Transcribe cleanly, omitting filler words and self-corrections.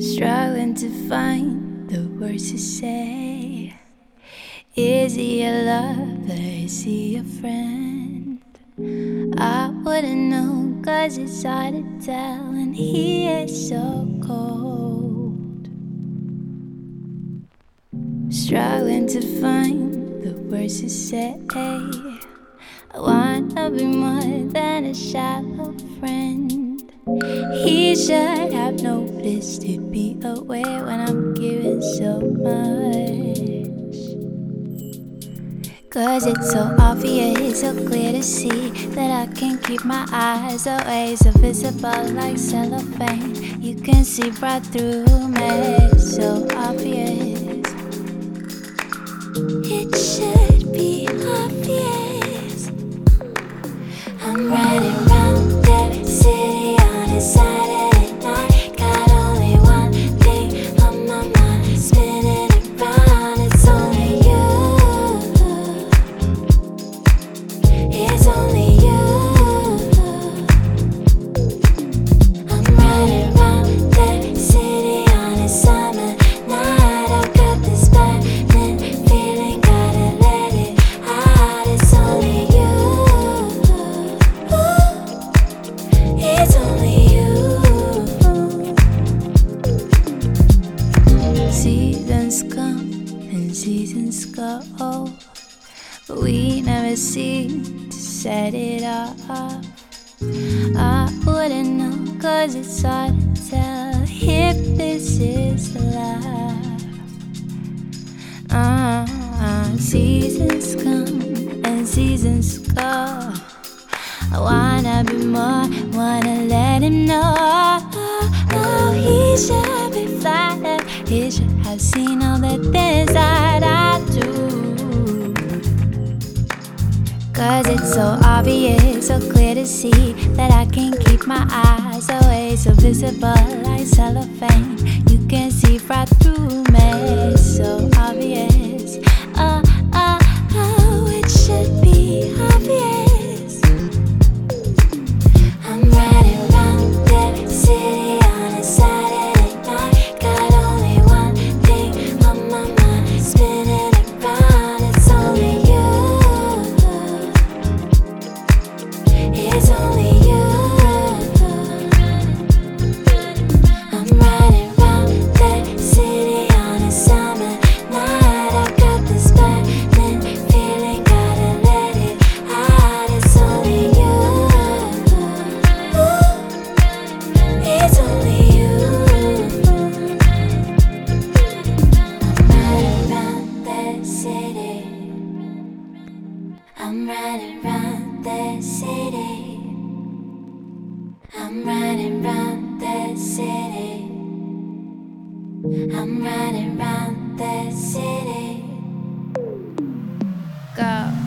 Struggling to find the words to say. Is he a lover? Is he a friend? I wouldn't know, 'cause it's hard to tell, and he is so cold. Struggling to find the words to say. I wanna be more than a shallow friend. He should have noticed to be aware when I'm giving so much. 'Cause it's so obvious, so clear to see that I can't keep my eyes away. So visible like cellophane, you can see right through me. So obvious, it should be obvious. I'm riding round that city on a Saturday night. Got only one thing on my mind, spinning around. It's only you. It's only you. I'm riding round that city on a summer night. I got this burning feeling, gotta let it out. It's only you. It's only you. Seasons come and seasons go, but we never seem to set it off. I wouldn't know, 'cause it's hard to tell if this is love. Seasons come and seasons go. I wanna be more, wanna let him know. Oh, he should be flattered. He should have seen all the things that I do. 'Cause it's so obvious, so clear to see that I can't keep my eyes away. So visible like cellophane, you can see right through me. So obvious, oh, it should be obvious. I'm riding round that city on a Saturday night. Got only one thing on my mind, spinning around. It's only you. It's only you. I'm riding round that city on a summer night. I got this burning feeling, gotta let it out. It's only you. It's only you. I'm riding round that city. I'm riding round that city. I'm riding round that city. I'm riding round that city. Go.